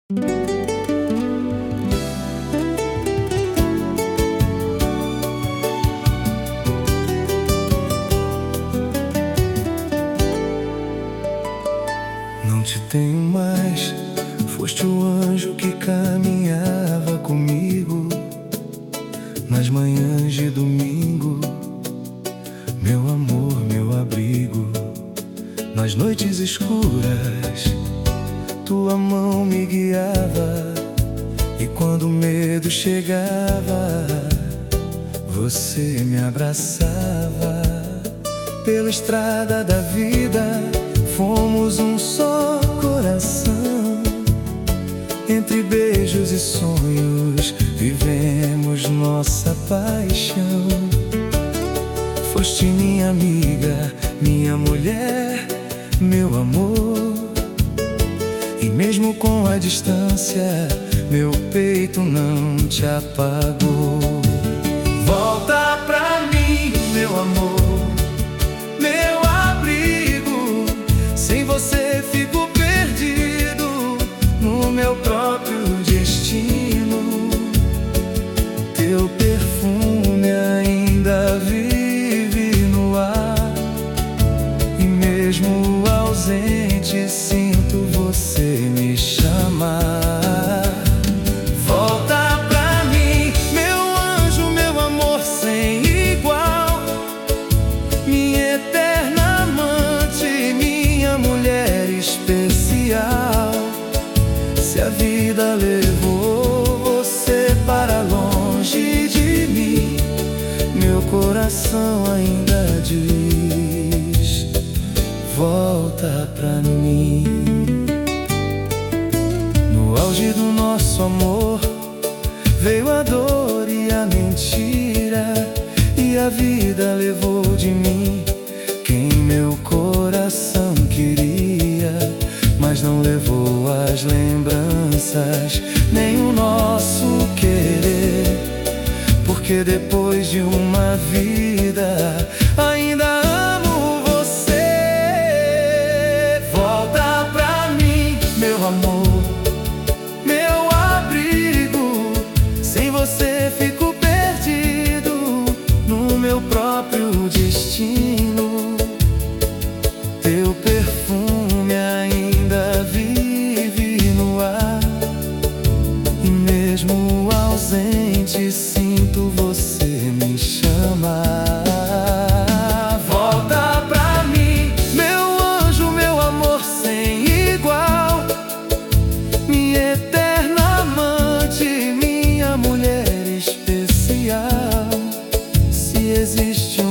Não te tenho mais, foste o anjo que caminhava comigo nas manhãs de domingo, meu amor, meu abrigo. Nas noites escuras, tua mão me guiava, e quando o medo chegava, você me abraçava. Pela estrada da vida, fomos um só coração. Entre beijos e sonhos, vivemos nossa paixão. Foste minha amiga, minha mulher, meu amor. E mesmo com a distância, meu peito não te apagou. Volta pra mim, meu amor, meu abrigo. Sem você fico perdido no meu próprio destino. Teu perfume ainda vive no ar, e mesmo ausente sinto você me chamar. Volta pra mim, meu anjo, meu amor sem igual, minha eterna amante, minha mulher especial. Se a vida levou você para longe de mim, meu coração ainda diz: volta pra mim. No auge do nosso amor, veio a dor e a mentira, e a vida levou de mim quem meu coração queria. Mas não levou as lembranças, nem o nosso querer, porque depois de uma vida ainda amo você. Volta pra mim, meu amor, meu abrigo. Sem você fico perdido no meu próprio destino. Teu perfume ainda vive no ar, e mesmo ausente sinto você me chamar. Volta pra mim, meu anjo, meu amor sem igual, minha eterna amante, minha mulher especial. Se existe